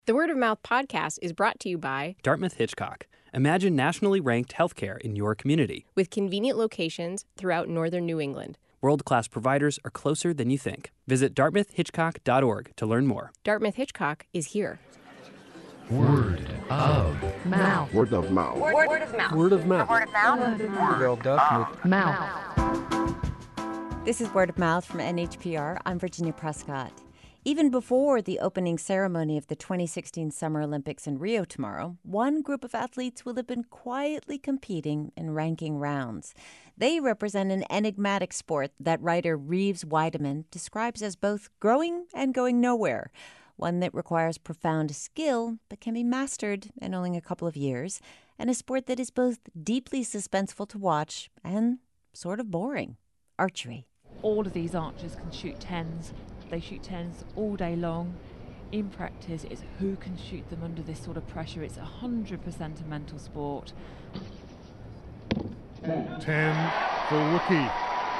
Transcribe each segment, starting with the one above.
The Word of Mouth podcast is brought to you by Dartmouth Hitchcock. Imagine nationally ranked healthcare in your community. with convenient locations throughout northern New England. World-class providers are closer than you think. Visit dartmouthhitchcock.org to learn more. Dartmouth Hitchcock is here. Word of Mouth. Word of mouth. Word of mouth. Word of mouth. Mouth. This is Word of Mouth from NHPR. I'm Virginia Prescott. Even before the opening ceremony of the 2016 Summer Olympics in Rio tomorrow, one group of athletes will have been quietly competing in ranking rounds. They represent an enigmatic sport that writer Reeves Weideman describes as both growing and going nowhere, one that requires profound skill but can be mastered in only a couple of years, and a sport that is both deeply suspenseful to watch and sort of boring. Archery. All of these archers can shoot tens. They shoot tens all day long. In practice, it's who can shoot them under this sort of pressure. It's 100% a mental sport. 10 for Wookie.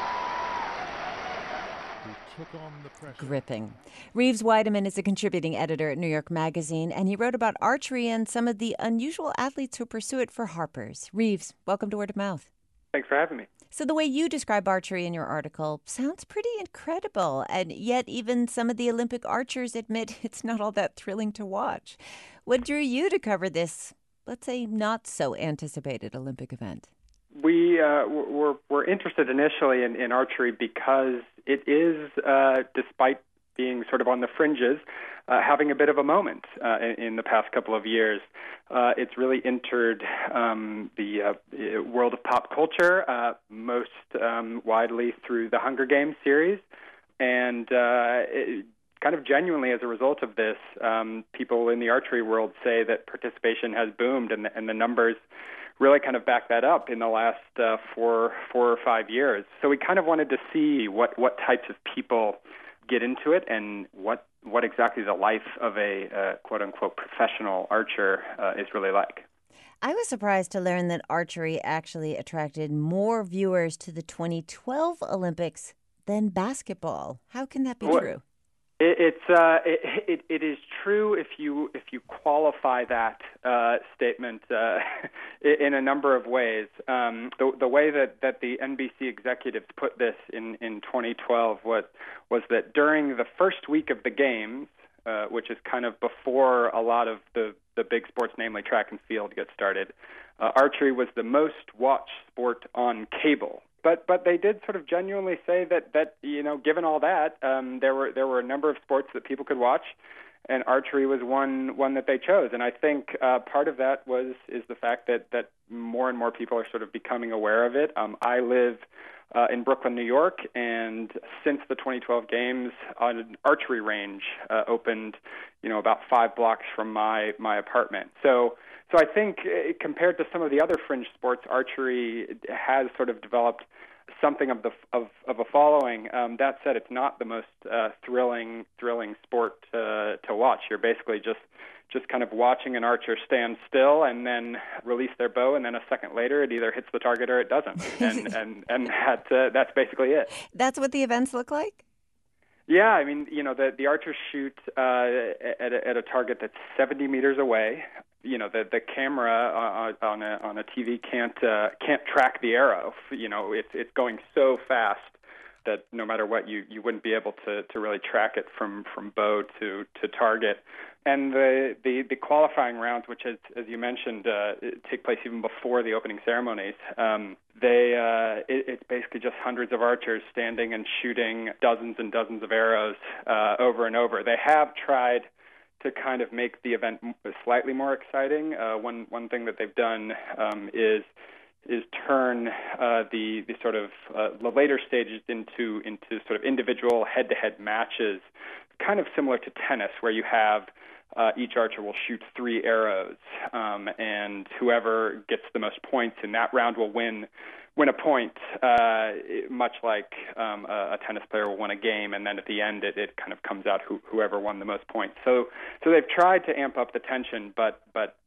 Who took on the pressure. Gripping. Reeves Weideman is a contributing editor at New York Magazine, and he wrote about archery and some of the unusual athletes who pursue it for Harper's. Reeves, welcome to Word of Mouth. Thanks for having me. So the way you describe archery in your article sounds pretty incredible, and yet even some of the Olympic archers admit it's not all that thrilling to watch. What drew you to cover this, let's say, not so anticipated Olympic event? We were interested initially in archery because it is, despite being sort of on the fringes, having a bit of a moment in the past couple of years. It's really entered the world of pop culture, most widely through the Hunger Games series. And kind of genuinely as a result of this, people in the archery world say that participation has boomed, and the numbers really kind of back that up in the last 4 or 5 years. So we kind of wanted to see what types of people get into it and what exactly the life of a quote-unquote professional archer is really like. I was surprised to learn that archery actually attracted more viewers to the 2012 Olympics than basketball. How can that be true? It is true if you qualify that statement in a number of ways. The way that the NBC executives put this in 2012 was that during the first week of the games, which is kind of before a lot of the big sports, namely track and field, get started, archery was the most watched sport on cable. But they did sort of genuinely say that given all that, there were a number of sports that people could watch, and archery was one that they chose. And I think part of that is the fact that more and more people are sort of becoming aware of it. I live in Brooklyn, New York, and since the 2012 games, an archery range opened, about 5 blocks from my apartment. So I think compared to some of the other fringe sports, archery has sort of developed something of a following. That said, it's not the most thrilling sport to watch. You're basically just kind of watching an archer stand still and then release their bow, and then a second later it either hits the target or it doesn't, and that's basically it. That's what the events look like? Yeah, I mean, the archers shoot at a target that's 70 meters away. The camera on a TV can't track the arrow. It's going so fast that no matter what, you wouldn't be able to really track it from bow to target. And the qualifying rounds, which as you mentioned, take place even before the opening ceremonies, it's basically just hundreds of archers standing and shooting dozens and dozens of arrows over and over. They have tried to kind of make the event slightly more exciting. One thing that they've done is turn the sort of the later stages into sort of individual head-to-head matches, kind of similar to tennis, where you have each archer will shoot 3 arrows, and whoever gets the most points in that round will win a point, much like a tennis player will win a game, and then at the end it kind of comes out whoever won the most points. So they've tried to amp up the tension, but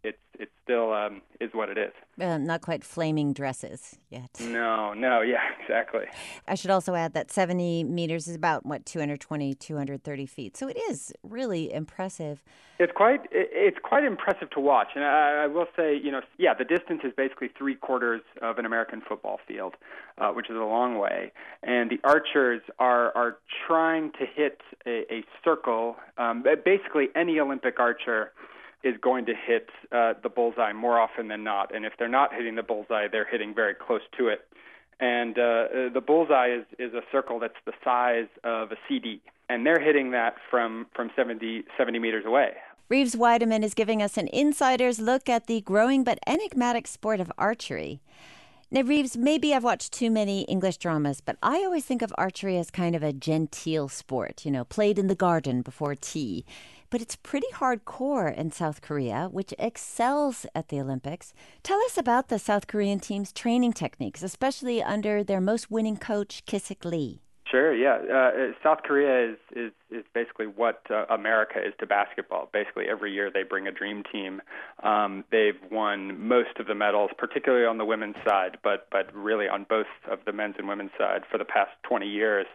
it still is what it is. Not quite flaming dresses yet. No, yeah, exactly. I should also add that 70 meters is about, 220, 230 feet. So it is really impressive. It's quite impressive to watch. And I will say, the distance is basically 3/4 of an American football field, which is a long way. And the archers are trying to hit a circle. Basically, any Olympic archer is going to hit the bullseye more often than not. And if they're not hitting the bullseye, they're hitting very close to it. And the bullseye is a circle that's the size of a CD. And they're hitting that from 70 meters away. Reeves Weideman is giving us an insider's look at the growing but enigmatic sport of archery. Now, Reeves, maybe I've watched too many English dramas, but I always think of archery as kind of a genteel sport, played in the garden before tea. But it's pretty hardcore in South Korea, which excels at the Olympics. Tell us about the South Korean team's training techniques, especially under their most winning coach, Ki-sik Lee. Sure, yeah. South Korea is basically what America is to basketball. Basically, every year they bring a dream team. They've won most of the medals, particularly on the women's side, but really on both of the men's and women's side for the past 20 years.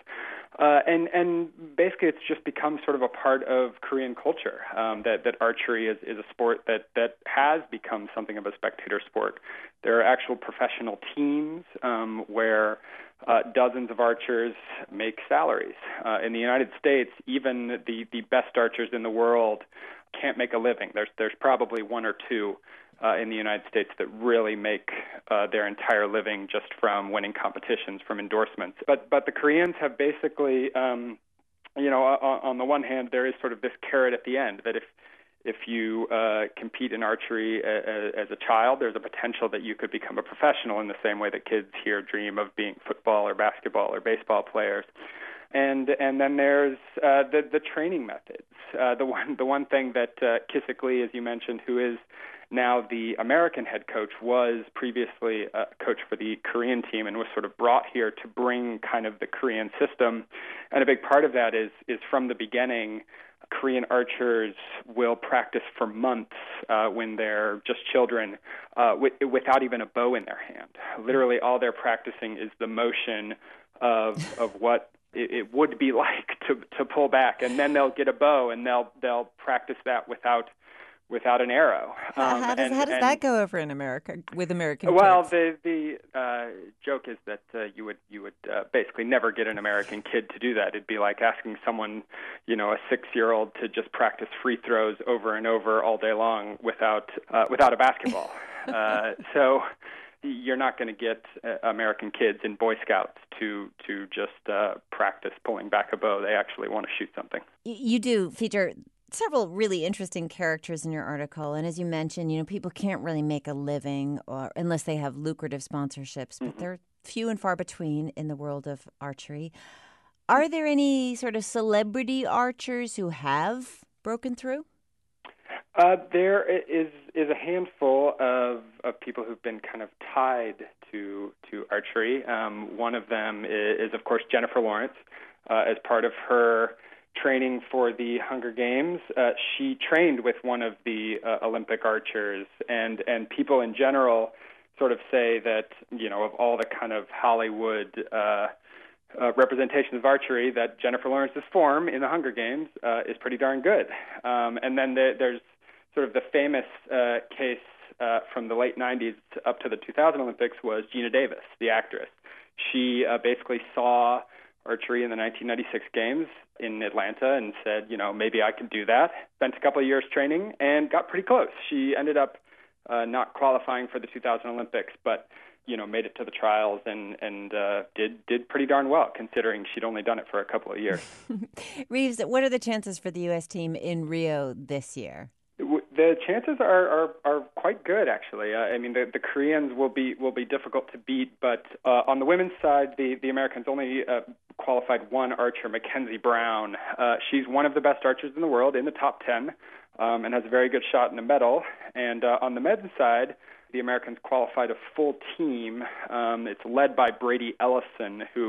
And basically, it's just become sort of a part of Korean culture that archery is a sport that has become something of a spectator sport. There are actual professional teams where dozens of archers make salaries. In the United States, even the best archers in the world can't make a living. There's probably one or two in the United States that really make their entire living just from winning competitions, from endorsements. But the Koreans have basically, on the one hand, there is sort of this carrot at the end that if you compete in archery as a child, there's a potential that you could become a professional in the same way that kids here dream of being football or basketball or baseball players. And then there's the training methods. The one thing that Ki-sik Lee, as you mentioned, who is now the American head coach, was previously a coach for the Korean team and was sort of brought here to bring kind of the Korean system. And a big part of that is from the beginning, Korean archers will practice for months when they're just children without even a bow in their hand. Literally all they're practicing is the motion of what it would be like to pull back, and then they'll get a bow and they'll practice that without an arrow. How does that go over in America with American Well, kids? the joke is that you would basically never get an American kid to do that. It'd be like asking someone, a 6-year-old to just practice free throws over and over all day long without a basketball. So you're not going to get American kids in Boy Scouts to just practice pulling back a bow. They actually want to shoot something. You do feature several really interesting characters in your article, and as you mentioned, people can't really make a living unless they have lucrative sponsorships, but they're few and far between in the world of archery. Are there any sort of celebrity archers who have broken through? There is a handful of people who've been kind of tied to archery. One of them is, of course, Jennifer Lawrence. As part of her training for the Hunger Games, she trained with one of the Olympic archers, and people in general sort of say that, of all the kind of Hollywood representations of archery, that Jennifer Lawrence's form in the Hunger Games is pretty darn good. And then there's sort of the famous case from the late 90s up to the 2000 Olympics was Geena Davis, the actress. She basically saw archery in the 1996 Games in Atlanta and said, maybe I could do that. Spent a couple of years training and got pretty close. She ended up not qualifying for the 2000 Olympics, but made it to the trials and did pretty darn well, considering she'd only done it for a couple of years. Reeves, what are the chances for the U.S. team in Rio this year? The chances are quite good, actually. The Koreans will be difficult to beat, but on the women's side, the Americans only qualified one archer, Mackenzie Brown. She's one of the best archers in the world, in the top 10, and has a very good shot in the medal. And on the men's side, the Americans qualified a full team. It's led by Brady Ellison, who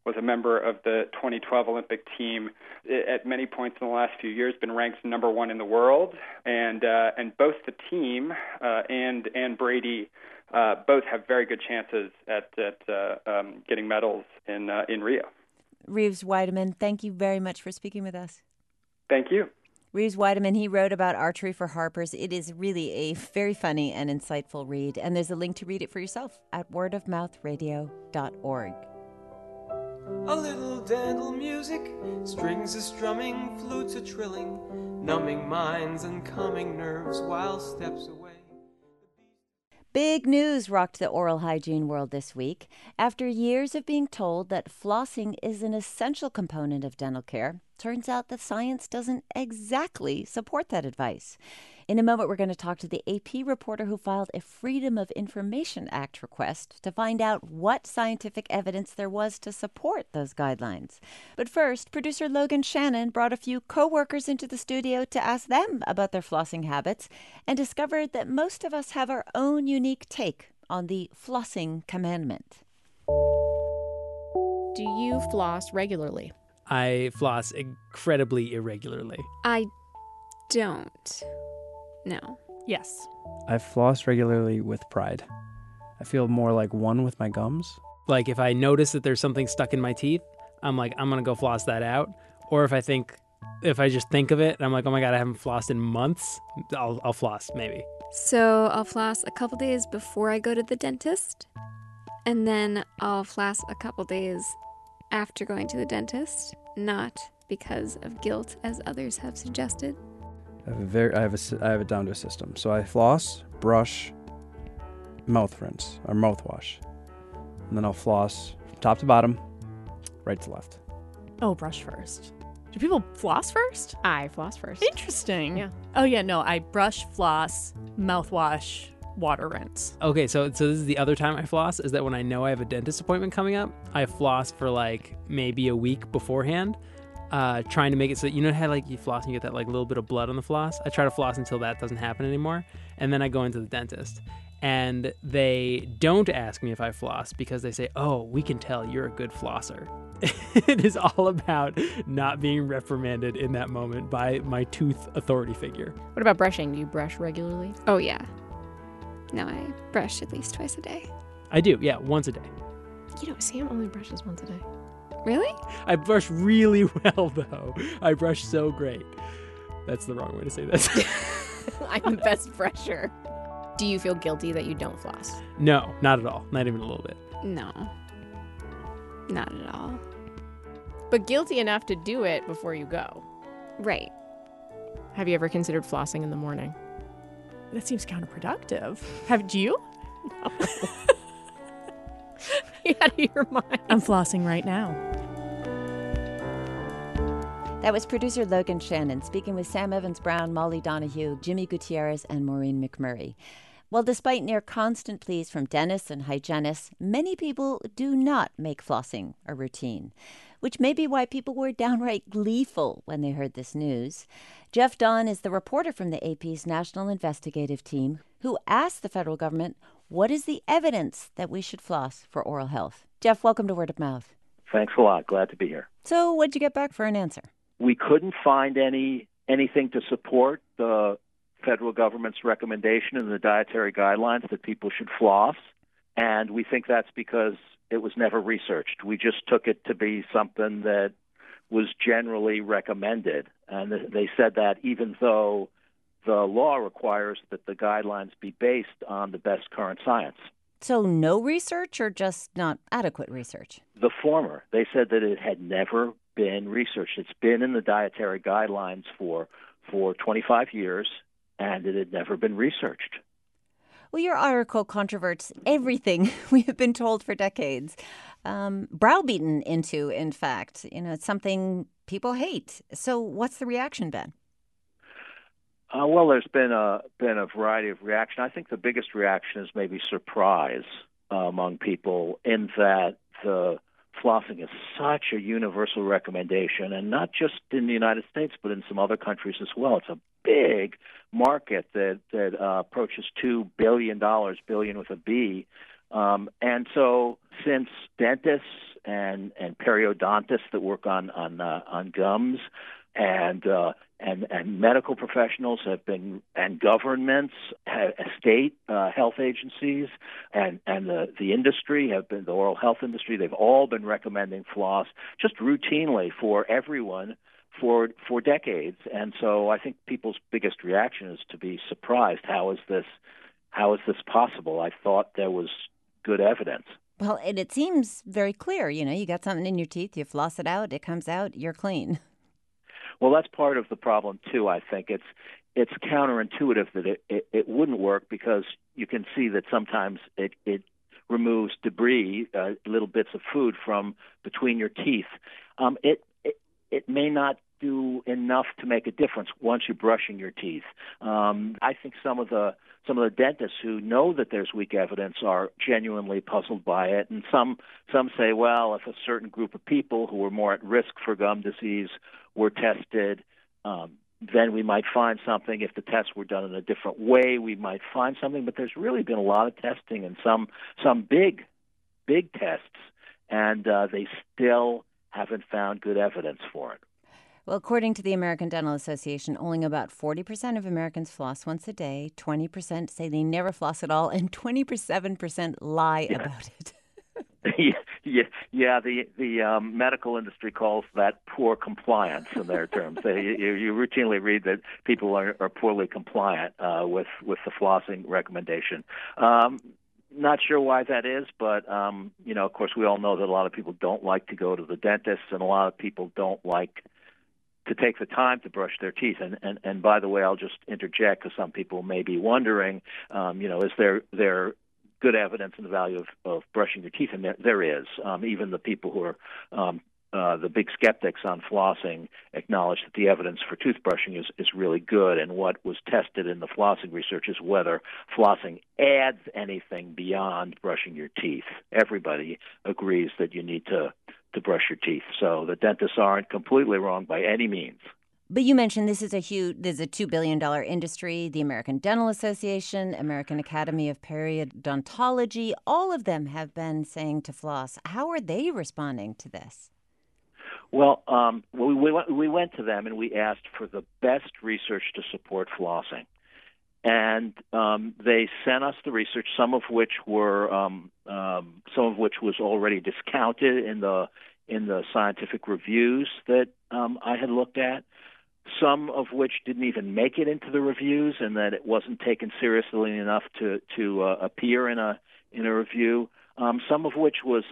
was a member of the 2012 Olympic team. At many points in the last few years, been ranked number one in the world, and both the team and Brady both have very good chances at getting medals in Rio. Reeves Weideman, thank you very much for speaking with us. Thank you. Reeves Weideman, he wrote about archery for Harper's. It is really a very funny and insightful read, and there's a link to read it for yourself at wordofmouthradio.org. A little dandle music, strings a strumming, flutes a trilling, numbing minds and calming nerves while steps away. Big news rocked the oral hygiene world this week. After years of being told that flossing is an essential component of dental care, turns out the science doesn't exactly support that advice. In a moment, we're going to talk to the AP reporter who filed a Freedom of Information Act request to find out what scientific evidence there was to support those guidelines. But first, producer Logan Shannon brought a few co-workers into the studio to ask them about their flossing habits and discovered that most of us have our own unique take on the flossing commandment. Do you floss regularly? I floss incredibly irregularly. I don't. No. Yes. I floss regularly with pride. I feel more like one with my gums. Like if I notice that there's something stuck in my teeth, I'm like, I'm going to go floss that out. Or if I just think of it, and I'm like, oh my God, I haven't flossed in months, I'll floss maybe. So I'll floss a couple days before I go to the dentist. And then I'll floss a couple days after going to the dentist. Not because of guilt, as others have suggested. I have it down to a system. So I floss, brush, mouth rinse or mouthwash, and then I'll floss from top to bottom, right to left. Oh, brush first. Do people floss first? I floss first. Interesting. Yeah. Oh yeah, no, I brush, floss, mouthwash, water rinse. Okay, so this is the other time I floss, is that when I know I have a dentist appointment coming up, I floss for like maybe a week beforehand. Trying to make it so, you know how like you floss and you get that like little bit of blood on the floss? I try to floss until that doesn't happen anymore, and then I go into the dentist. And they don't ask me if I floss because they say, oh, we can tell you're a good flosser. It is all about not being reprimanded in that moment by my tooth authority figure. What about brushing? Do you brush regularly? Oh, yeah. No, I brush at least twice a day. I do, yeah, once a day. You know, Sam only brushes once a day. Really? I brush really well, though. I brush so great. That's the wrong way to say this. I'm the best brusher. Do you feel guilty that you don't floss? No, not at all. Not even a little bit. No. Not at all. But guilty enough to do it before you go. Right. Have you ever considered flossing in the morning? That seems counterproductive. Do you? No. You're out of your mind. I'm flossing right now. That was producer Logan Shannon speaking with Sam Evans-Brown, Molly Donahue, Jimmy Gutierrez, and Maureen McMurray. Well, despite near constant pleas from dentists and hygienists, many people do not make flossing a routine, which may be why people were downright gleeful when they heard this news. Jeff Dawn is the reporter from the AP's National Investigative Team who asked the federal government, what is the evidence that we should floss for oral health? Jeff, welcome to Word of Mouth. Thanks a lot. Glad to be here. So what'd you get back for an answer? We couldn't find anything to support the federal government's recommendation in the dietary guidelines that people should floss, and we think that's because it was never researched. We just took it to be something that was generally recommended, and they said that even though the law requires that the guidelines be based on the best current science. So no research or just not adequate research? The former. They said that it had never been researched. It's been in the dietary guidelines for 25 years, and it had never been researched. Well, your article controverts everything we have been told for decades. Browbeaten into, in fact. It's something people hate. So what's the reaction been? Well, there's been a variety of reaction. I think the biggest reaction is maybe surprise among people in that the flossing is such a universal recommendation, and not just in the United States, but in some other countries as well. It's a big market that approaches $2 billion, billion with a B, And so since dentists and periodontists that work on gums and medical professionals have been, and governments, state health agencies, and the industry have been, the oral health industry, they've all been recommending floss just routinely for everyone for decades. And so I think people's biggest reaction is to be surprised. How is this possible? I thought there was good evidence. Well, and it seems very clear. You got something in your teeth, you floss it out, it comes out, you're clean. Well, that's part of the problem too. I think it's counterintuitive that it wouldn't work, because you can see that sometimes it removes debris, little bits of food from between your teeth. It may not do enough to make a difference once you're brushing your teeth. I think some of the dentists who know that there's weak evidence are genuinely puzzled by it, and some say, well, if a certain group of people who were more at risk for gum disease were tested, then we might find something. If the tests were done in a different way, we might find something. But there's really been a lot of testing and some big tests, and they still haven't found good evidence for it. Well, according to the American Dental Association, only about 40% of Americans floss once a day, 20% say they never floss at all, and 27% lie about it. The medical industry calls that poor compliance in their terms. You routinely read that people are poorly compliant with the flossing recommendation. Not sure why that is, but of course, we all know that a lot of people don't like to go to the dentist, and a lot of people don't like to take the time to brush their teeth. And by the way, I'll just interject, because some people may be wondering, is there good evidence in the value of brushing your teeth? And there is. Even the people who are the big skeptics on flossing acknowledge that the evidence for toothbrushing is really good. And what was tested in the flossing research is whether flossing adds anything beyond brushing your teeth. Everybody agrees that you need to brush your teeth. So the dentists aren't completely wrong by any means. But you mentioned this is a $2 billion industry. The American Dental Association, American Academy of Periodontology, all of them have been saying to floss. How are they responding to this? Well, we went to them and we asked for the best research to support flossing, and they sent us the research, some of which was already discounted in the scientific reviews that I had looked at, some of which didn't even make it into the reviews, and that it wasn't taken seriously enough to appear in a review. Some of which was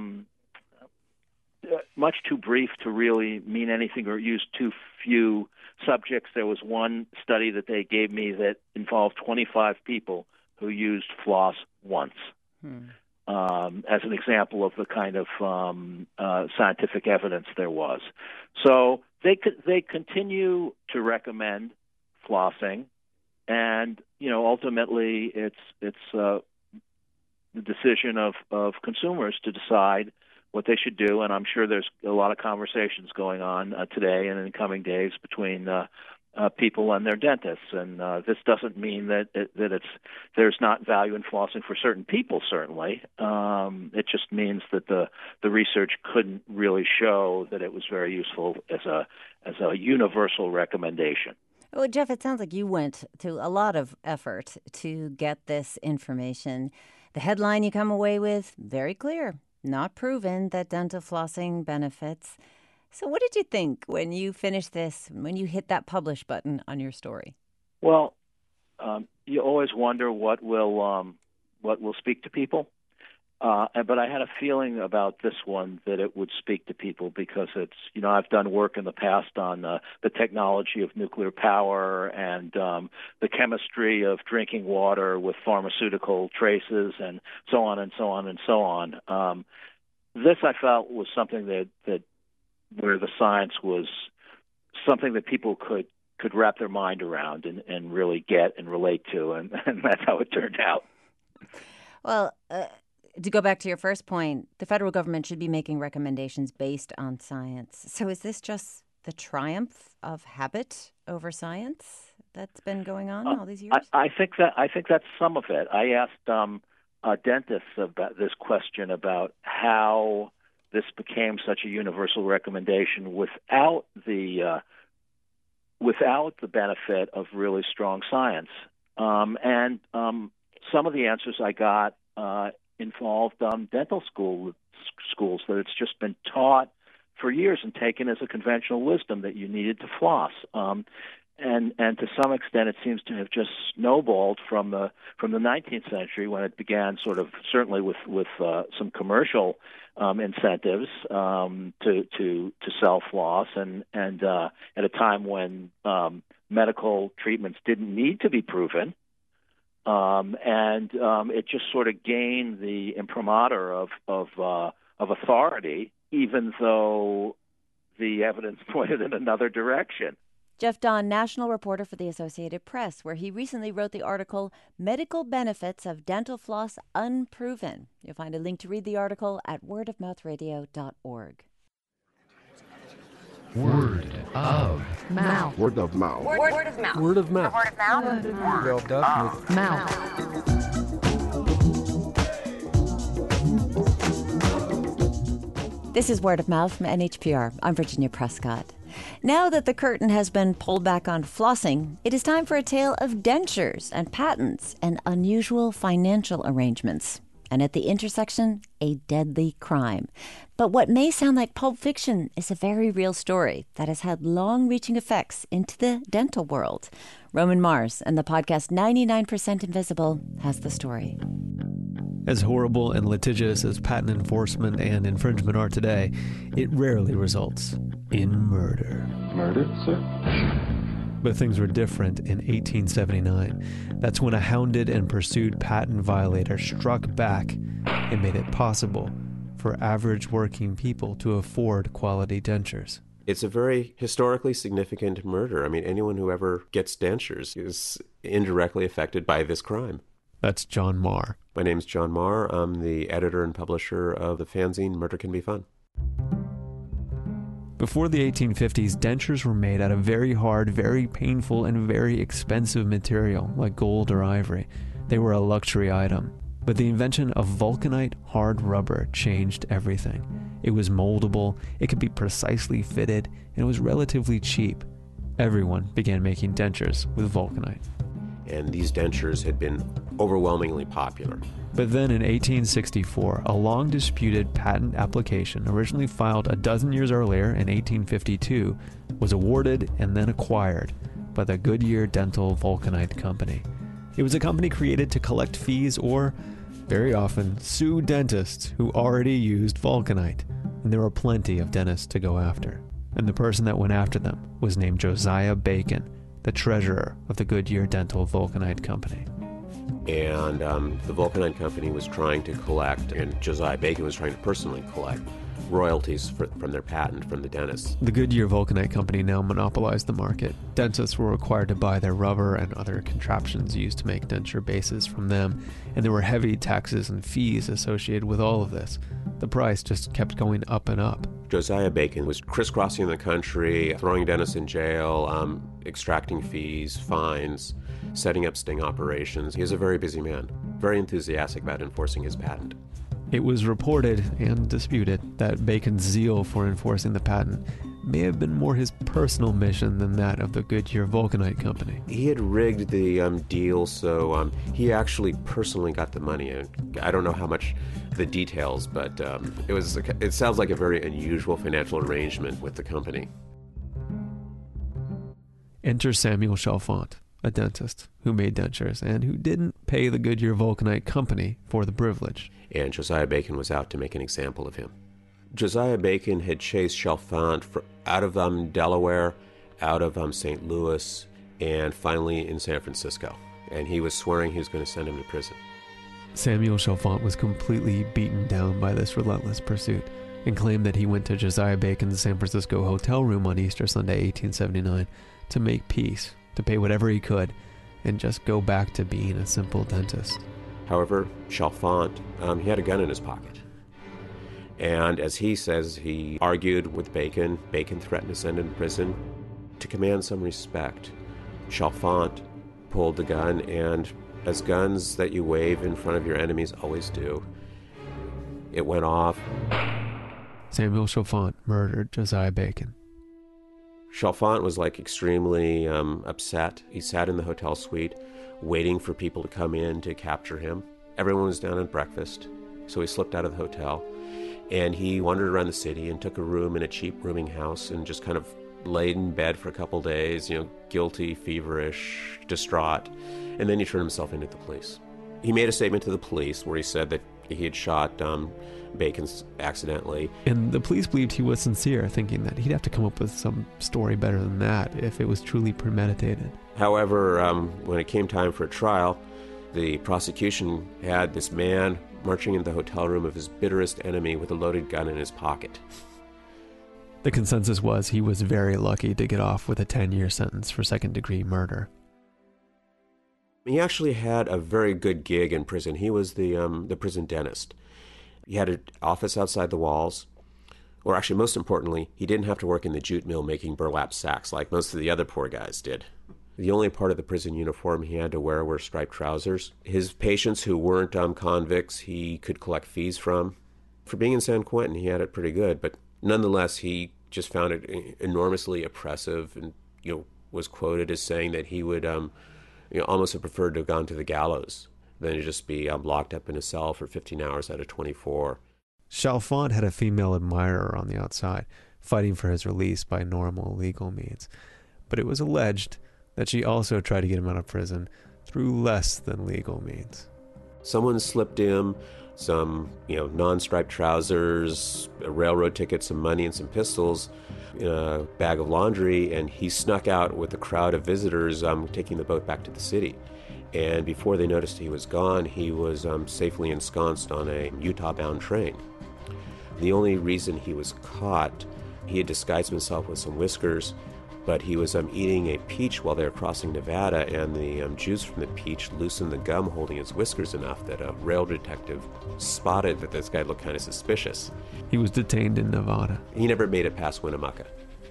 much too brief to really mean anything, or use too few subjects. There was one study that they gave me that involved 25 people who used floss once, as an example of the kind of scientific evidence there was. So they continue to recommend flossing, and ultimately it's the decision of consumers to decide what they should do. And I'm sure there's a lot of conversations going on today and in the coming days between people and their dentists. And this doesn't mean that there's not value in flossing for certain people, certainly. It just means that the research couldn't really show that it was very useful as a universal recommendation. Well, Jeff, it sounds like you went to a lot of effort to get this information. The headline you come away with, very clear. Not proven that dental flossing benefits. So what did you think when you finished this, when you hit that publish button on your story? Well, you always wonder what will speak to people. But I had a feeling about this one that it would speak to people, because it's, I've done work in the past on the technology of nuclear power and the chemistry of drinking water with pharmaceutical traces and so on and so on and so on. This, I felt, was something that where the science was something that people could wrap their mind around and really get and relate to, and that's how it turned out. Well, to go back to your first point, the federal government should be making recommendations based on science. So is this just the triumph of habit over science that's been going on all these years? I think that's some of it. I asked dentists about this question about how this became such a universal recommendation without the benefit of really strong science. And some of the answers I got involved dental schools that it's just been taught for years and taken as a conventional wisdom that you needed to floss. And to some extent, it seems to have just snowballed from the 19th century when it began, sort of certainly with some commercial incentives to sell floss, and at a time when medical treatments didn't need to be proven, and it just sort of gained the imprimatur of authority, even though the evidence pointed in another direction. Jeff Don, national reporter for the Associated Press, where he recently wrote the article, Medical Benefits of Dental Floss Unproven. You'll find a link to read the article at wordofmouthradio.org. Word of mouth. Word of mouth. Word of mouth. Word of mouth. Word of mouth. Word of mouth. This is Word of Mouth from NHPR. I'm Virginia Prescott. Now that the curtain has been pulled back on flossing, it is time for a tale of dentures and patents and unusual financial arrangements. And at the intersection, a deadly crime. But what may sound like Pulp Fiction is a very real story that has had long-reaching effects into the dental world. Roman Mars and the podcast 99% Invisible has the story. As horrible and litigious as patent enforcement and infringement are today, it rarely results in murder. Murder, sir? But things were different in 1879. That's when a hounded and pursued patent violator struck back and made it possible for average working people to afford quality dentures. It's a very historically significant murder. I mean, anyone who ever gets dentures is indirectly affected by this crime. That's John Marr. My name's John Marr. I'm the editor and publisher of the fanzine Murder Can Be Fun. Before the 1850s, dentures were made out of very hard, very painful, and very expensive material, like gold or ivory. They were a luxury item. But the invention of vulcanite hard rubber changed everything. It was moldable, it could be precisely fitted, and it was relatively cheap. Everyone began making dentures with vulcanite. And these dentures had been overwhelmingly popular. But then in 1864, a long-disputed patent application, originally filed a dozen years earlier in 1852, was awarded and then acquired by the Goodyear Dental Vulcanite Company. It was a company created to collect fees or, very often, sue dentists who already used vulcanite. And there were plenty of dentists to go after. And the person that went after them was named Josiah Bacon, the treasurer of the Goodyear Dental Vulcanite Company. And the Vulcanite Company was trying to collect, and Josiah Bacon was trying to personally collect, royalties from their patent from the dentists. The Goodyear Vulcanite Company now monopolized the market. Dentists were required to buy their rubber and other contraptions used to make denture bases from them, and there were heavy taxes and fees associated with all of this. The price just kept going up and up. Josiah Bacon was crisscrossing the country, throwing dentists in jail, extracting fees, fines, setting up sting operations. He was a very busy man, very enthusiastic about enforcing his patent. It was reported and disputed that Bacon's zeal for enforcing the patent may have been more his personal mission than that of the Goodyear Vulcanite Company. He had rigged the deal so he actually personally got the money. I don't know how much the details, but it sounds like a very unusual financial arrangement with the company. Enter Samuel Chalfant, a dentist who made dentures and who didn't pay the Goodyear Vulcanite Company for the privilege. And Josiah Bacon was out to make an example of him. Josiah Bacon had chased Chalfant out of Delaware, out of St. Louis, and finally in San Francisco. And he was swearing he was going to send him to prison. Samuel Chalfant was completely beaten down by this relentless pursuit and claimed that he went to Josiah Bacon's San Francisco hotel room on Easter Sunday, 1879, to make peace, to pay whatever he could, and just go back to being a simple dentist. However, Chalfant, he had a gun in his pocket. And as he says, he argued with Bacon. Bacon threatened to send him to prison. To command some respect, Chalfant pulled the gun and as guns that you wave in front of your enemies always do. It went off. Samuel Chalfant murdered Josiah Bacon. Chalfant was extremely upset. He sat in the hotel suite waiting for people to come in to capture him. Everyone was down at breakfast, so he slipped out of the hotel. And he wandered around the city and took a room in a cheap rooming house and just kind of laid in bed for a couple days, guilty, feverish, distraught. And then he turned himself into the police. He made a statement to the police where he said that he had shot Bacon accidentally. And the police believed he was sincere, thinking that he'd have to come up with some story better than that if it was truly premeditated. However, when it came time for a trial, the prosecution had this man marching into the hotel room of his bitterest enemy with a loaded gun in his pocket. The consensus was he was very lucky to get off with a 10-year sentence for second-degree murder. He actually had a very good gig in prison. He was the prison dentist. He had an office outside the walls. Or actually, most importantly, he didn't have to work in the jute mill making burlap sacks like most of the other poor guys did. The only part of the prison uniform he had to wear were striped trousers. His patients who weren't convicts, he could collect fees from. For being in San Quentin, he had it pretty good, but nonetheless, he just found it enormously oppressive and, was quoted as saying that he would almost have preferred to have gone to the gallows than to just be locked up in a cell for 15 hours out of 24. Chalfant had a female admirer on the outside, fighting for his release by normal legal means. But it was alleged that she also tried to get him out of prison through less than legal means. Someone slipped him some, non-striped trousers, a railroad ticket, some money, and some pistols in a bag of laundry, and he snuck out with a crowd of visitors taking the boat back to the city. And before they noticed he was gone, he was safely ensconced on a Utah-bound train. The only reason he was caught, he had disguised himself with some whiskers, but he was eating a peach while they were crossing Nevada, and the juice from the peach loosened the gum holding his whiskers enough that a rail detective spotted that this guy looked kind of suspicious. He was detained in Nevada. He never made it past Winnemucca.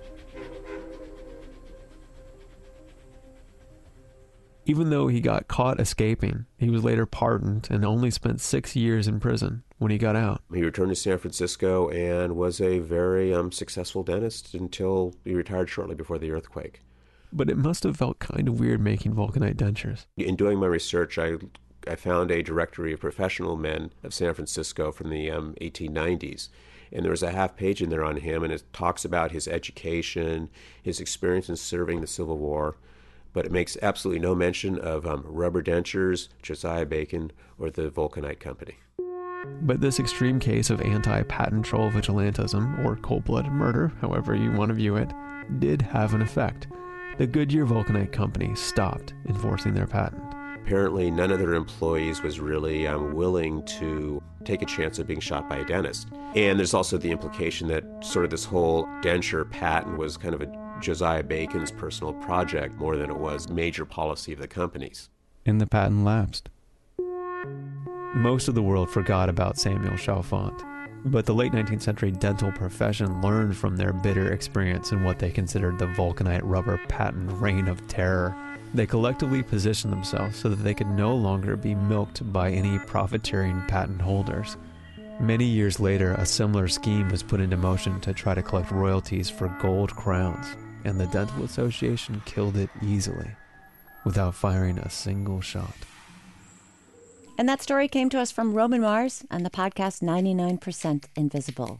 Even though he got caught escaping, he was later pardoned and only spent 6 years in prison when he got out. He returned to San Francisco and was a very successful dentist until he retired shortly before the earthquake. But it must have felt kind of weird making vulcanite dentures. In doing my research, I found a directory of professional men of San Francisco from the 1890s. And there was a half page in there on him, and it talks about his education, his experience in serving the Civil War. But it makes absolutely no mention of rubber dentures, Josiah Bacon, or the Vulcanite Company. But this extreme case of anti-patent troll vigilantism, or cold-blooded murder, however you want to view it, did have an effect. The Goodyear Vulcanite Company stopped enforcing their patent. Apparently, none of their employees was really willing to take a chance of being shot by a dentist. And there's also the implication that sort of this whole denture patent was kind of a Josiah Bacon's personal project more than it was major policy of the company's. And the patent lapsed. Most of the world forgot about Samuel Chalfant, but the late 19th century dental profession learned from their bitter experience in what they considered the Vulcanite rubber patent reign of terror. They collectively positioned themselves so that they could no longer be milked by any profiteering patent holders. Many years later, a similar scheme was put into motion to try to collect royalties for gold crowns, and the Dental Association killed it easily, without firing a single shot. And that story came to us from Roman Mars on the podcast 99% Invisible.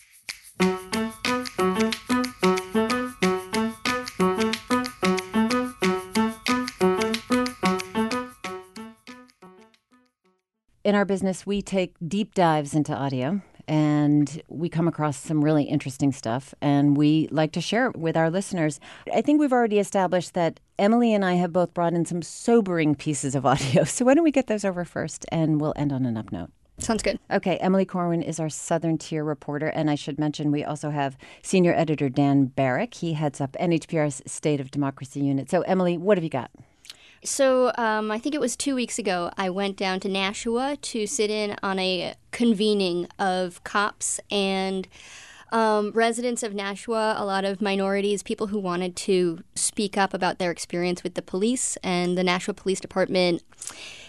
In our business, we take deep dives into audio, and we come across some really interesting stuff, and we like to share it with our listeners. I think we've already established that Emily and I have both brought in some sobering pieces of audio. So why don't we get those over first, and we'll end on an up note. Sounds good. Okay, Emily Corwin is our Southern Tier reporter, and I should mention we also have senior editor Dan Barrick. He heads up NHPR's State of Democracy unit. So, Emily, what have you got? So I think it was 2 weeks ago, I went down to Nashua to sit in on a convening of cops and residents of Nashua, a lot of minorities, people who wanted to speak up about their experience with the police. And the Nashua Police Department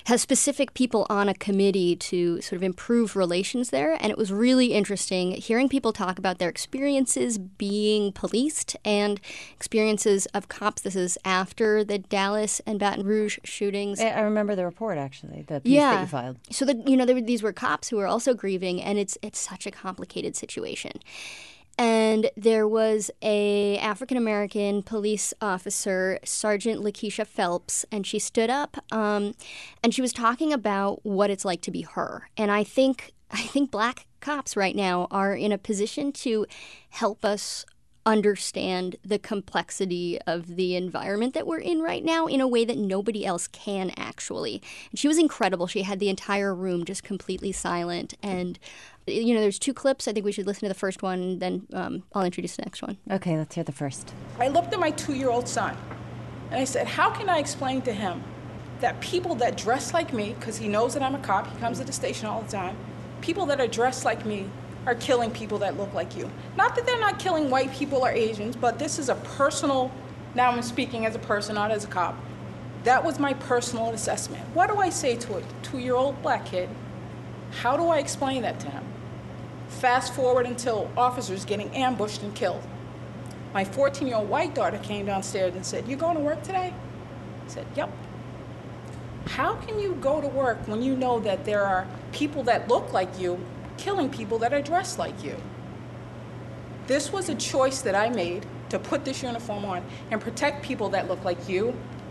has specific people on a committee to sort of improve relations there. And it was really interesting hearing people talk about their experiences being policed and experiences of cops. This is after the Dallas and Baton Rouge shootings. I remember the report, actually, the piece that you filed. So, these were cops who were also grieving, and it's such a complicated situation. And there was a African-American police officer, Sergeant Lakeisha Phelps, and she stood up and she was talking about what it's like to be her. And I think black cops right now are in a position to help us understand the complexity of the environment that we're in right now in a way that nobody else can, actually. And she was incredible. She had the entire room just completely silent. And, there's 2 clips. I think we should listen to the first one, then I'll introduce the next one. Okay, let's hear the first. I looked at my 2-year-old son, and I said, how can I explain to him that people that dress like me, because he knows that I'm a cop, he comes to the station all the time, people that are dressed like me are killing people that look like you. Not that they're not killing white people or Asians, but this is a personal, now I'm speaking as a person, not as a cop. That was my personal assessment. What do I say to a 2-year-old black kid? How do I explain that to him? Fast forward until officers getting ambushed and killed. My 14-year-old white daughter came downstairs and said, you going to work today? I said, yep. How can you go to work when you know that there are people that look like you killing people that are dressed like you? This was a choice that I made to put this uniform on and protect people that look like you,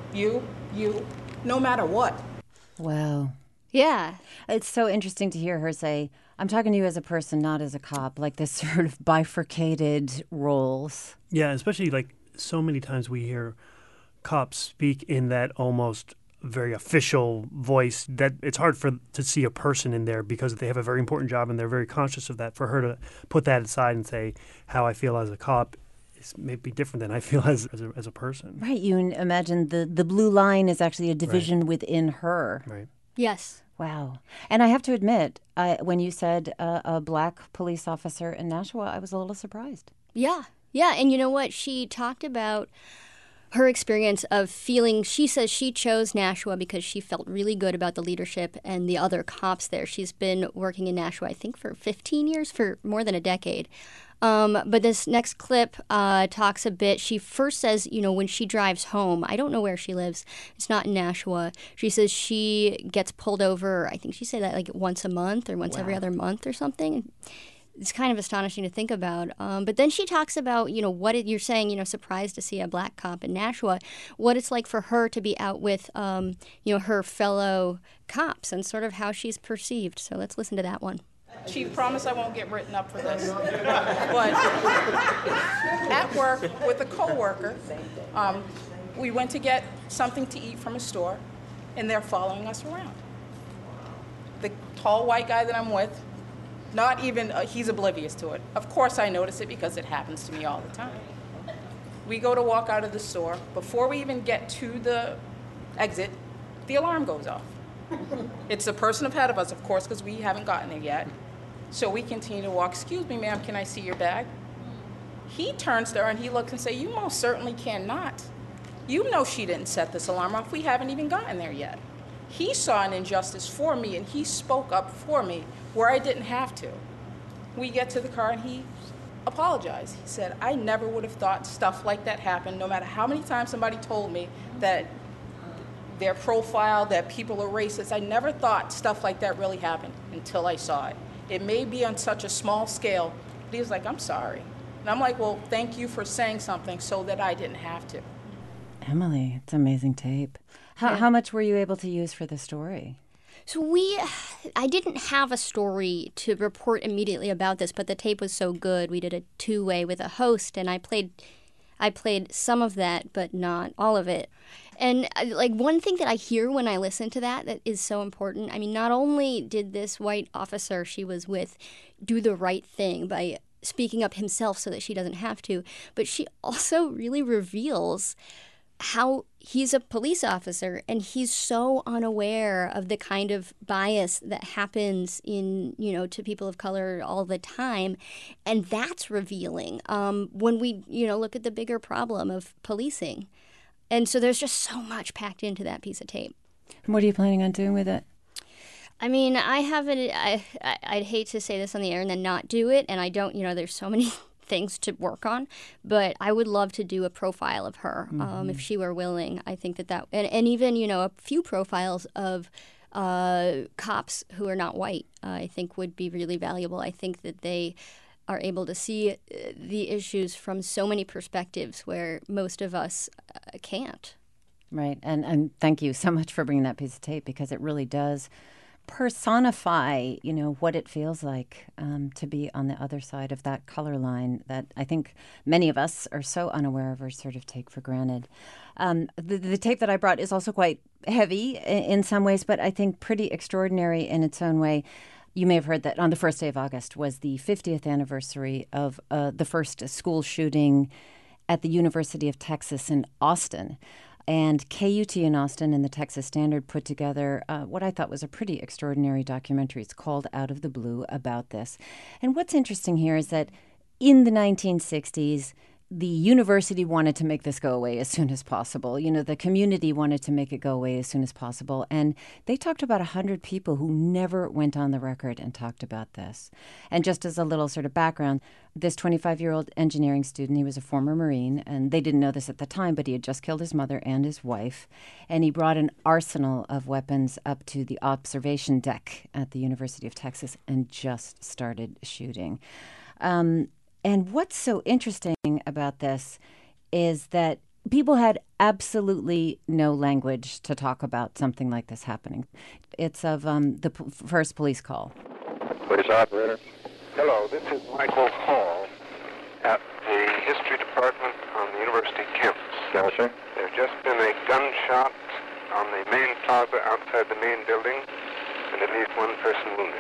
no matter what. Wow. Yeah. It's so interesting to hear her say, I'm talking to you as a person, not as a cop, like this sort of bifurcated roles. Yeah, especially like so many times we hear cops speak in that almost very official voice that it's hard to see a person in there because they have a very important job and they're very conscious of that. For her to put that aside and say how I feel as a cop is maybe different than I feel as a person. Right. You imagine the blue line is actually a division within her. Right. Yes. Wow. And I have to admit, when you said a black police officer in Nashua, I was a little surprised. Yeah. Yeah. And you know what? She talked about her experience of feeling, she says she chose Nashua because she felt really good about the leadership and the other cops there. She's been working in Nashua, I think, for 15 years, for more than a decade. But this next clip talks a bit. She first says, when she drives home, I don't know where she lives. It's not in Nashua. She says she gets pulled over, I think she said that like once a month or once every other month or something. It's kind of astonishing to think about. But then she talks about, what you're saying, surprised to see a black cop in Nashua, what it's like for her to be out with, her fellow cops and sort of how she's perceived. So let's listen to that one. Chief, promise I won't get written up for this. But at work with a coworker, we went to get something to eat from a store, and they're following us around. The tall white guy that I'm with, not even, he's oblivious to it. Of course I notice it because it happens to me all the time. We go to walk out of the store. Before we even get to the exit, the alarm goes off. It's the person ahead of us, of course, because we haven't gotten there yet. So we continue to walk. Excuse me, ma'am, can I see your bag? He turns to her and he looks and says, you most certainly cannot. You know she didn't set this alarm off. We haven't even gotten there yet. He saw an injustice for me and he spoke up for me where I didn't have to. We get to the car and he apologized. He said, I never would have thought stuff like that happened, no matter how many times somebody told me that their profile, that people are racist. I never thought stuff like that really happened until I saw it. It may be on such a small scale, but he was like, I'm sorry. And I'm like, well, thank you for saying something so that I didn't have to. Emily, it's amazing tape. How much were you able to use for the story? So I didn't have a story to report immediately about this, but the tape was so good. We did a 2-way with a host, and I played some of that, but not all of it. And like one thing that I hear when I listen to that is so important. I mean, not only did this white officer she was with do the right thing by speaking up himself so that she doesn't have to, but she also really reveals how he's a police officer and he's so unaware of the kind of bias that happens to people of color all the time. And that's revealing when we, look at the bigger problem of policing. And so there's just so much packed into that piece of tape. What are you planning on doing with it? I mean, I'd hate to say this on the air and then not do it, and I don't, there's so many things to work on, but I would love to do a profile of her if she were willing. I think that and even, a few profiles of cops who are not white, I think would be really valuable. I think that they are able to see the issues from so many perspectives where most of us can't. Right. And thank you so much for bringing that piece of tape, because it really does personify, what it feels like to be on the other side of that color line that I think many of us are so unaware of or sort of take for granted. The tape that I brought is also quite heavy in some ways, but I think pretty extraordinary in its own way. You may have heard that on the first day of August was the 50th anniversary of the first school shooting at the University of Texas in Austin. And KUT in Austin and the Texas Standard put together what I thought was a pretty extraordinary documentary. It's called Out of the Blue about this. And what's interesting here is that in the 1960s, the university wanted to make this go away as soon as possible. The community wanted to make it go away as soon as possible. And they talked about 100 people who never went on the record and talked about this. And just as a little sort of background, this 25-year-old engineering student, he was a former Marine, and they didn't know this at the time, but he had just killed his mother and his wife. And he brought an arsenal of weapons up to the observation deck at the University of Texas and just started shooting. And what's so interesting about this is that people had absolutely no language to talk about something like this happening. It's of the first police call. Police operator. Hello, this is Michael Hall at the History Department on the University campus. Yes, sir. There's just been a gunshot on the main plaza outside the main building, and at least one person wounded.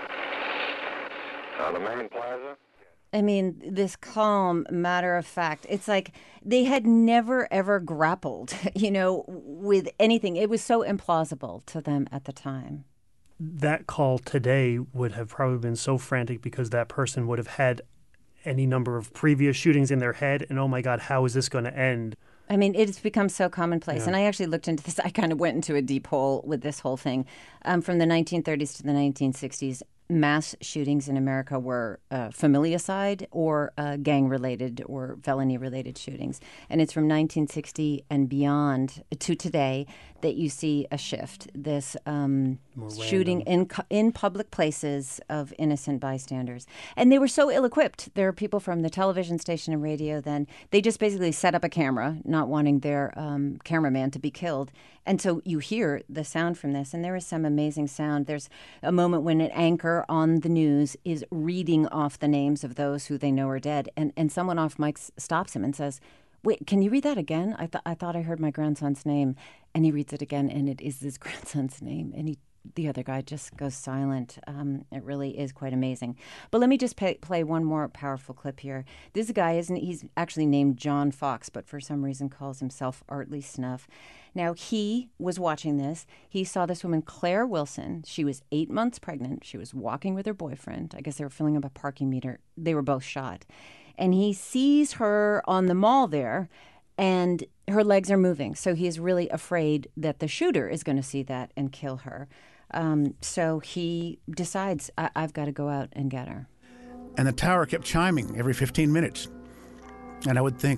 On the main plaza? I mean, this calm, matter of fact, it's like they had never, ever grappled, with anything. It was so implausible to them at the time. That call today would have probably been so frantic because that person would have had any number of previous shootings in their head. And, oh, my God, how is this going to end? I mean, it's become so commonplace. Yeah. And I actually looked into this. I kind of went into a deep hole with this whole thing. From the 1930s to the 1960s, mass shootings in America were familicide or gang-related or felony-related shootings. And it's from 1960 and beyond to today that you see a shift, this shooting in public places of innocent bystanders. And they were so ill-equipped. There are people from the television station and radio then. They just basically set up a camera, not wanting their cameraman to be killed. And so you hear the sound from this, and there is some amazing sound. There's a moment when an anchor on the news is reading off the names of those who they know are dead, and someone off mic stops him and says, "Wait, can you read that again? I thought I heard my grandson's name." And he reads it again, and it is his grandson's name, and the other guy just goes silent. It really is quite amazing. But let me just play one more powerful clip here. This guy, he's actually named John Fox, but for some reason calls himself Artley Snuff. Now, he was watching this. He saw this woman, Claire Wilson. She was 8 months pregnant. She was walking with her boyfriend. I guess they were filling up a parking meter. They were both shot. And he sees her on the mall there, and her legs are moving. So he is really afraid that the shooter is going to see that and kill her. So he decides, I've got to go out and get her. And the tower kept chiming every 15 minutes. And I would think,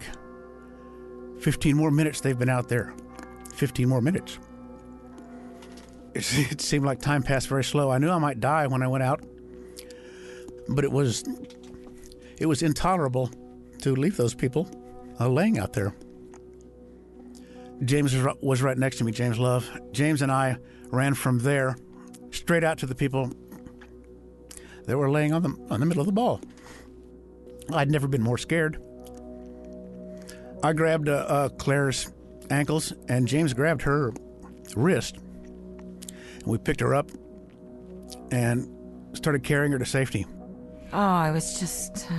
15 more minutes they've been out there. 15 more minutes. It seemed like time passed very slow. I knew I might die when I went out. But it was intolerable to leave those people laying out there. James was right next to me, James Love. James and I ran from there straight out to the people that were laying on the middle of the ball. I'd never been more scared. I grabbed Claire's ankles, and James grabbed her wrist. And we picked her up and started carrying her to safety. Oh, I was just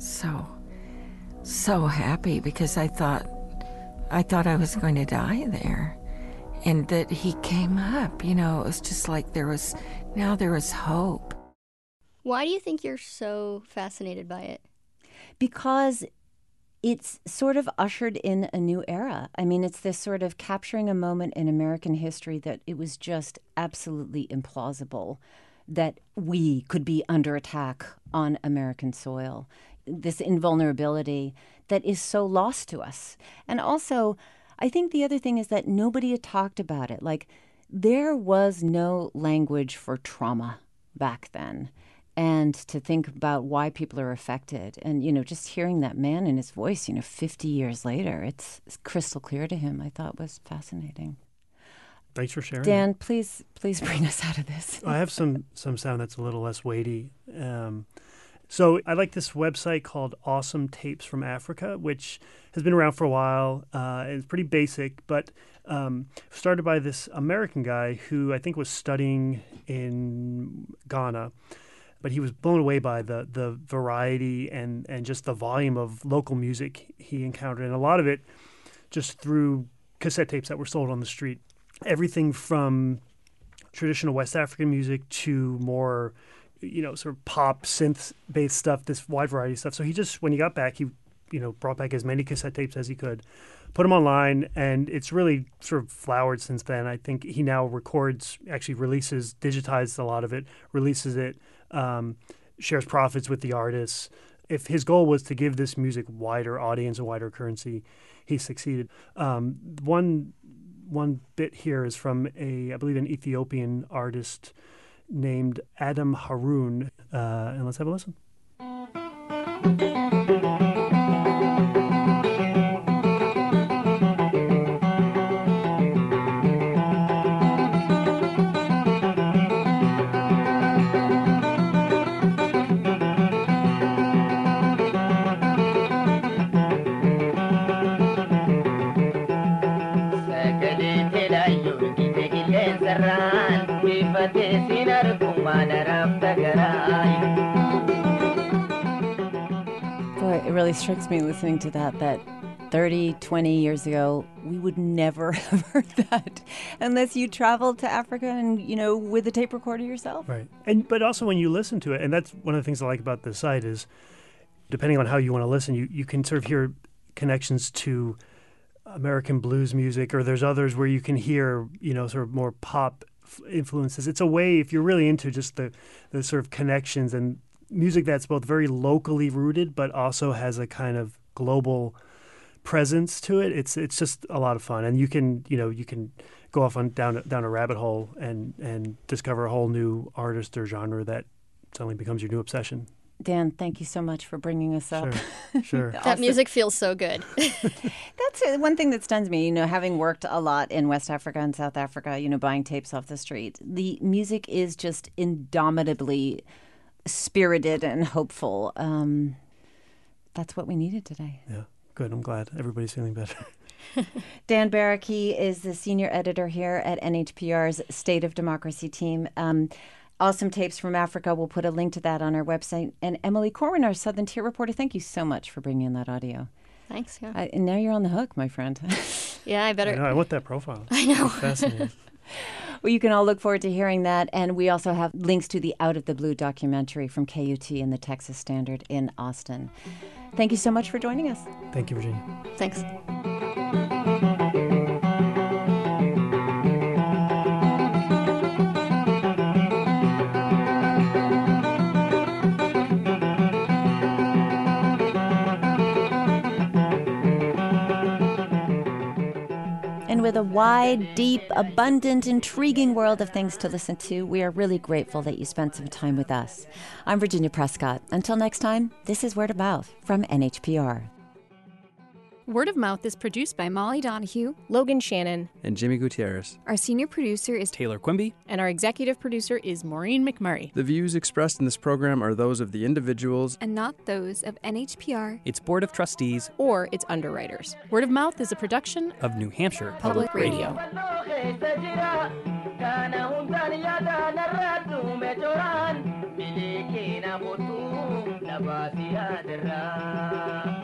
so happy because I thought I was going to die there. And that he came up, it was just like there was hope. Why do you think you're so fascinated by it? Because it's sort of ushered in a new era. I mean, it's this sort of capturing a moment in American history that it was just absolutely implausible that we could be under attack on American soil. This invulnerability that is so lost to us. And also, I think the other thing is that nobody had talked about it. Like, there was no language for trauma back then. And to think about why people are affected. And, just hearing that man and his voice, 50 years later, it's crystal clear to him, I thought was fascinating. Thanks for sharing. Dan, please bring us out of this. I have some sound that's a little less weighty. So I like this website called Awesome Tapes from Africa, which has been around for a while. It's pretty basic, but started by this American guy who I think was studying in Ghana. But he was blown away by the variety and just the volume of local music he encountered. And a lot of it just through cassette tapes that were sold on the street. Everything from traditional West African music to more, sort of pop, synth-based stuff, this wide variety of stuff. So he just, when he got back, he, brought back as many cassette tapes as he could, put them online, and it's really sort of flowered since then. I think he now records, actually releases, digitizes a lot of it, releases it, shares profits with the artists. If his goal was to give this music wider audience and wider currency, he succeeded. One bit here is from I believe an Ethiopian artist named Adam Haroun, and let's have a listen. Boy, it really strikes me listening to that 30, 20 years ago, we would never have heard that unless you traveled to Africa and, with a tape recorder yourself. Right. But also when you listen to it, and that's one of the things I like about the site is, depending on how you want to listen, you can sort of hear connections to American blues music, or there's others where you can hear, sort of more pop influences. It's a way, if you're really into just the sort of connections and music that's both very locally rooted but also has a kind of global presence to it, it's just a lot of fun. And you can go off down a rabbit hole and discover a whole new artist or genre that suddenly becomes your new obsession. Dan, thank you so much for bringing us up. Sure. That music feels so good. That's one thing that stuns me, having worked a lot in West Africa and South Africa, buying tapes off the street. The music is just indomitably spirited and hopeful. That's what we needed today. Yeah, good. I'm glad everybody's feeling better. Dan Barrick, he is the senior editor here at NHPR's State of Democracy team. Awesome Tapes from Africa. We'll put a link to that on our website. And Emily Corwin, our Southern Tier reporter, thank you so much for bringing in that audio. Thanks. Yeah. And now you're on the hook, my friend. Yeah, I better. I know. I want that profile. I know. Fascinating. Well, you can all look forward to hearing that. And we also have links to the Out of the Blue documentary from KUT and the Texas Standard in Austin. Thank you so much for joining us. Thank you, Virginia. Thanks. With a wide, deep, abundant, intriguing world of things to listen to, we are really grateful that you spent some time with us. I'm Virginia Prescott. Until next time, this is Word of Mouth from NHPR. Word of Mouth is produced by Molly Donahue, Logan Shannon, and Jimmy Gutierrez. Our senior producer is Taylor Quimby, and our executive producer is Maureen McMurray. The views expressed in this program are those of the individuals and not those of NHPR, its Board of Trustees, or its underwriters. Word of Mouth is a production of New Hampshire Public Radio. Bilikina mutu nabasi hadra